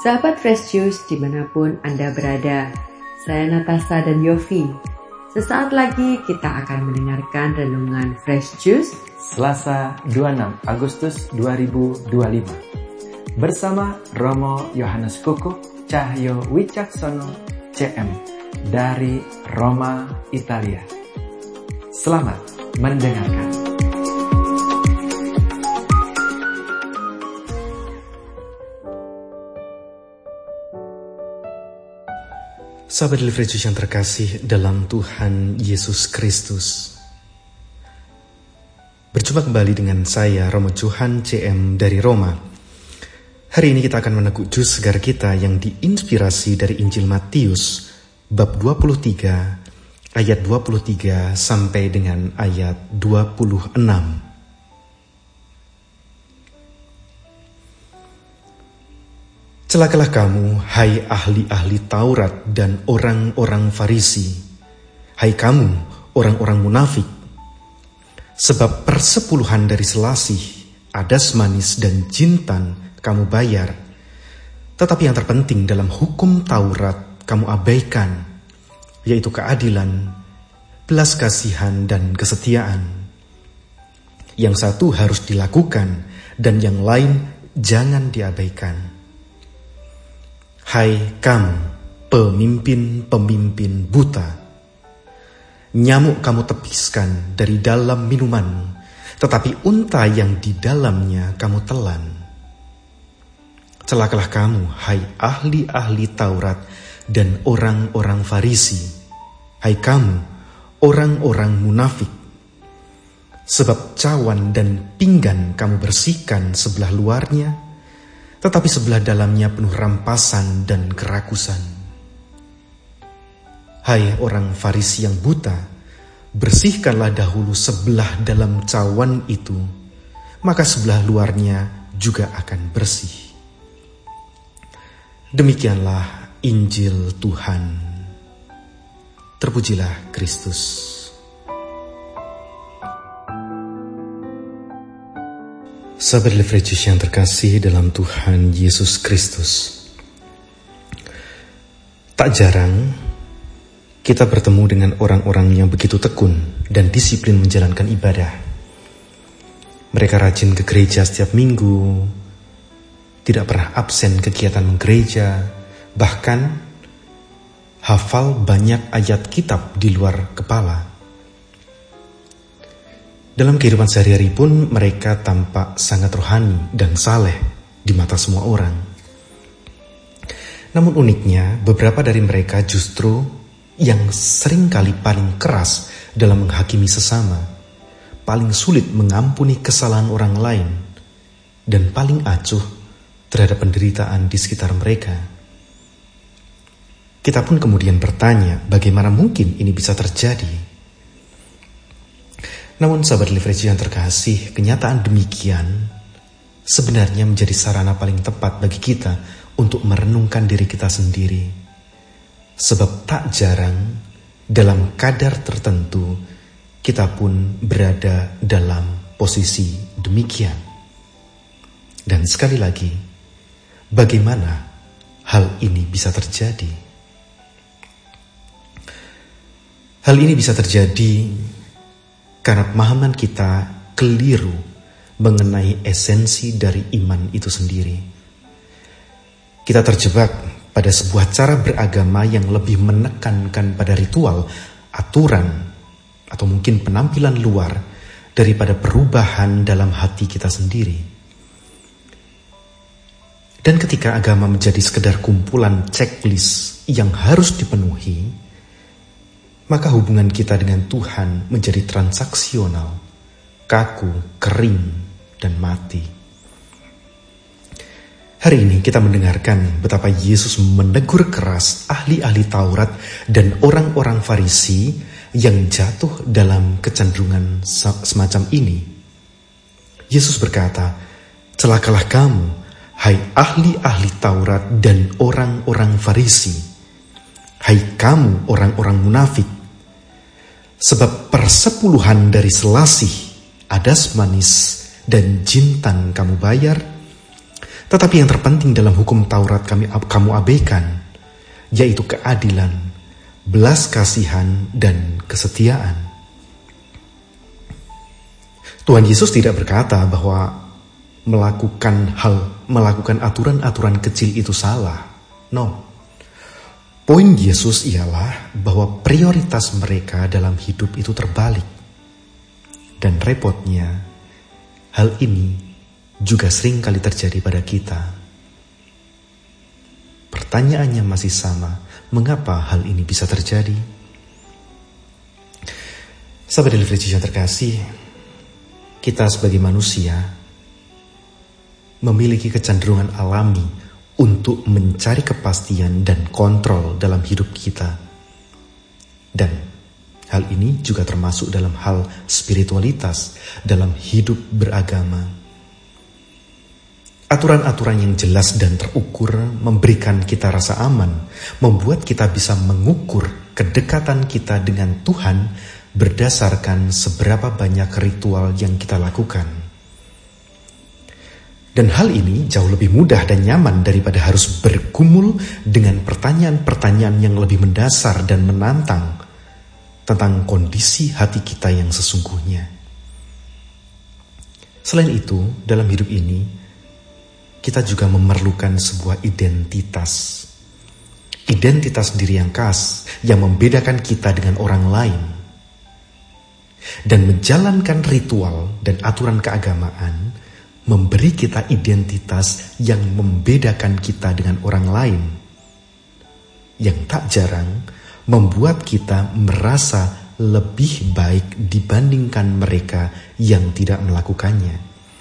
Sahabat Fresh Juice dimanapun Anda berada, saya Natasha dan Yofi. Sesaat lagi kita akan mendengarkan renungan Fresh Juice Selasa 26 Agustus 2025 bersama Romo Yohanes Koko Cahyo Wicaksono CM dari Roma, Italia. Selamat mendengarkan. Sahabat Fresh Juice yang terkasih dalam Tuhan Yesus Kristus, berjumpa kembali dengan saya Romo Johan CM dari Roma. Hari ini kita akan meneguk jus segar kita yang diinspirasi dari Injil Matius bab 23 ayat 23 sampai dengan ayat 26. Celakalah kamu, hai ahli-ahli Taurat dan orang-orang Farisi, hai kamu, orang-orang munafik, sebab persepuluhan dari selasih, adas manis dan jintan kamu bayar, tetapi yang terpenting dalam hukum Taurat kamu abaikan, yaitu keadilan, belas kasihan dan kesetiaan. Yang satu harus dilakukan dan yang lain jangan diabaikan. Hai kamu, pemimpin-pemimpin buta, nyamuk kamu tepiskan dari dalam minuman, tetapi unta yang di dalamnya kamu telan. Celakalah kamu, hai ahli-ahli Taurat dan orang-orang Farisi, hai kamu, orang-orang munafik, sebab cawan dan pinggan kamu bersihkan sebelah luarnya, tetapi sebelah dalamnya penuh rampasan dan kerakusan. Hai orang Farisi yang buta, bersihkanlah dahulu sebelah dalam cawan itu, maka sebelah luarnya juga akan bersih. Demikianlah Injil Tuhan. Terpujilah Kristus. Sahabat Fresh Juice yang terkasih dalam Tuhan Yesus Kristus, tak jarang kita bertemu dengan orang-orang yang begitu tekun dan disiplin menjalankan ibadah. Mereka rajin ke gereja setiap minggu, tidak pernah absen kegiatan menggereja, bahkan hafal banyak ayat kitab di luar kepala. Dalam kehidupan sehari-hari pun mereka tampak sangat rohani dan saleh di mata semua orang. Namun uniknya, beberapa dari mereka justru yang seringkali paling keras dalam menghakimi sesama, paling sulit mengampuni kesalahan orang lain, dan paling acuh terhadap penderitaan di sekitar mereka. Kita pun kemudian bertanya, bagaimana mungkin ini bisa terjadi? Namun sahabat Fresh Juice yang terkasih, kenyataan demikian sebenarnya menjadi sarana paling tepat bagi kita untuk merenungkan diri kita sendiri. Sebab tak jarang dalam kadar tertentu kita pun berada dalam posisi demikian. Dan sekali lagi, bagaimana hal ini bisa terjadi? Hal ini bisa terjadi karena pemahaman kita keliru mengenai esensi dari iman itu sendiri. Kita terjebak pada sebuah cara beragama yang lebih menekankan pada ritual, aturan, atau mungkin penampilan luar daripada perubahan dalam hati kita sendiri. Dan ketika agama menjadi sekedar kumpulan checklist yang harus dipenuhi, maka hubungan kita dengan Tuhan menjadi transaksional, kaku, kering, dan mati. Hari ini kita mendengarkan betapa Yesus menegur keras ahli-ahli Taurat dan orang-orang Farisi yang jatuh dalam kecenderungan semacam ini. Yesus berkata, celakalah kamu, hai ahli-ahli Taurat dan orang-orang Farisi, hai kamu orang-orang munafik, sebab persepuluhan dari selasih, adas manis, dan jintan kamu bayar, Tetapi yang terpenting dalam hukum Taurat kamu abaikan, yaitu keadilan, belas kasihan, dan kesetiaan. Tuhan Yesus tidak berkata bahwa melakukan aturan-aturan kecil itu salah. No. Poin Yesus ialah bahwa prioritas mereka dalam hidup itu terbalik. Dan repotnya, hal ini juga sering kali terjadi pada kita. Pertanyaannya masih sama, mengapa hal ini bisa terjadi? Sahabat Daily Fresh yang terkasih, kita sebagai manusia memiliki kecenderungan alami untuk mencari kepastian dan kontrol dalam hidup kita. Dan hal ini juga termasuk dalam hal spiritualitas, dalam hidup beragama. Aturan-aturan yang jelas dan terukur memberikan kita rasa aman, membuat kita bisa mengukur kedekatan kita dengan Tuhan berdasarkan seberapa banyak ritual yang kita lakukan. Dan hal ini jauh lebih mudah dan nyaman daripada harus bergumul dengan pertanyaan-pertanyaan yang lebih mendasar dan menantang tentang kondisi hati kita yang sesungguhnya. Selain itu, dalam hidup ini, kita juga memerlukan sebuah identitas. Identitas diri yang khas yang membedakan kita dengan orang lain. Dan menjalankan ritual dan aturan keagamaan memberi kita identitas yang membedakan kita dengan orang lain, yang tak jarang membuat kita merasa lebih baik dibandingkan mereka yang tidak melakukannya.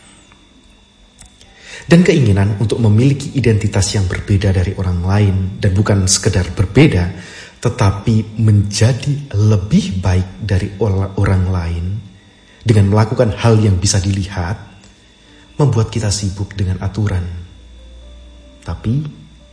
Dan keinginan untuk memiliki identitas yang berbeda dari orang lain, dan bukan sekedar berbeda, tetapi menjadi lebih baik dari orang lain dengan melakukan hal yang bisa dilihat, membuat kita sibuk dengan aturan, tapi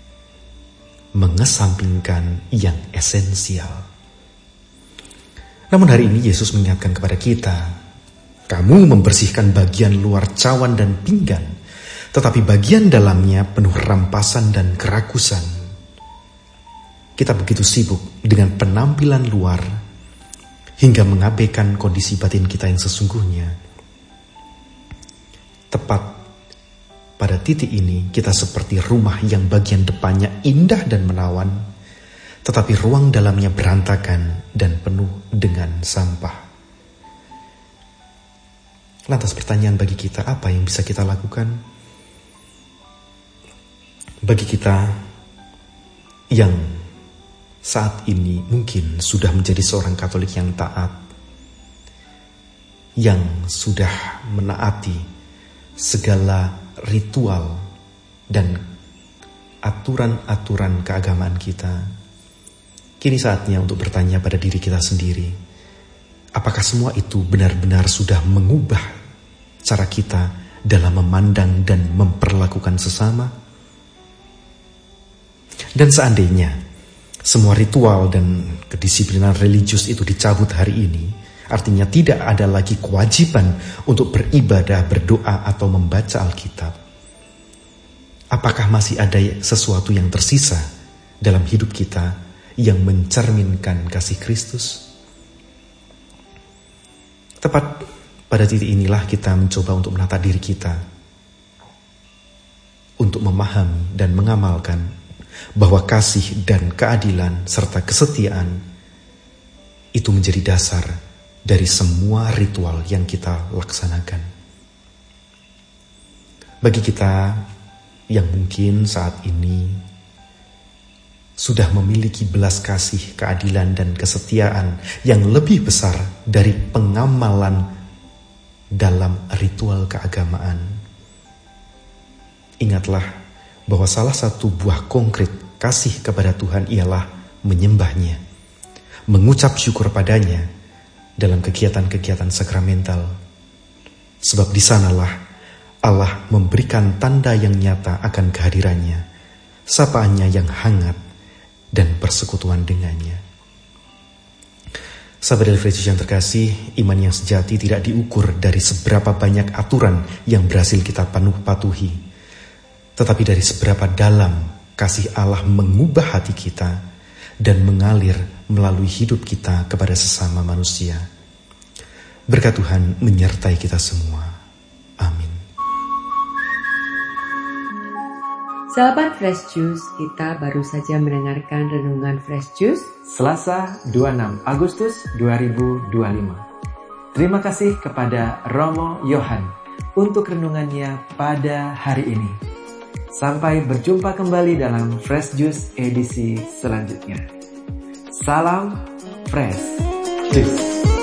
mengesampingkan yang esensial. Namun hari ini Yesus mengingatkan kepada kita, kamu membersihkan bagian luar cawan dan pinggan, tetapi bagian dalamnya penuh rampasan dan kerakusan. Kita begitu sibuk dengan penampilan luar hingga mengabaikan kondisi batin kita yang sesungguhnya. Tepat pada titik ini kita seperti rumah yang bagian depannya indah dan menawan, tetapi ruang dalamnya berantakan dan penuh dengan sampah. Lantas pertanyaan bagi kita, apa yang bisa kita lakukan? Bagi kita yang saat ini mungkin sudah menjadi seorang Katolik yang taat, yang sudah menaati segala ritual dan aturan-aturan keagamaan kita, kini saatnya untuk bertanya pada diri kita sendiri, apakah semua itu benar-benar sudah mengubah cara kita dalam memandang dan memperlakukan sesama? Dan seandainya semua ritual dan kedisiplinan religius itu dicabut hari ini, artinya tidak ada lagi kewajiban untuk beribadah, berdoa, atau membaca Alkitab. Apakah masih ada sesuatu yang tersisa dalam hidup kita yang mencerminkan kasih Kristus? Tepat pada titik inilah kita mencoba untuk menata diri kita, untuk memahami dan mengamalkan bahwa kasih dan keadilan serta kesetiaan itu menjadi dasar dari semua ritual yang kita laksanakan. Bagi kita yang mungkin saat ini sudah memiliki belas kasih, keadilan, dan kesetiaan yang lebih besar dari pengamalan dalam ritual keagamaan, ingatlah bahwa salah satu buah konkret kasih kepada Tuhan ialah menyembahnya, mengucap syukur padanya dalam kegiatan-kegiatan sakramental. Sebab di sanalah Allah memberikan tanda yang nyata akan kehadirannya, sapaannya yang hangat, dan persekutuan dengannya. Sahabat Daily Fresh yang terkasih, iman yang sejati tidak diukur dari seberapa banyak aturan yang berhasil kita patuhi, tetapi dari seberapa dalam kasih Allah mengubah hati kita dan mengalir melalui hidup kita kepada sesama manusia. Berkat Tuhan menyertai kita semua. Amin. Sahabat Fresh Juice, kita baru saja mendengarkan renungan Fresh Juice Selasa 26 Agustus 2025. Terima kasih kepada Romo Yohan untuk renungannya pada hari ini. Sampai berjumpa kembali dalam Fresh Juice edisi selanjutnya. Salam Fresh Juice.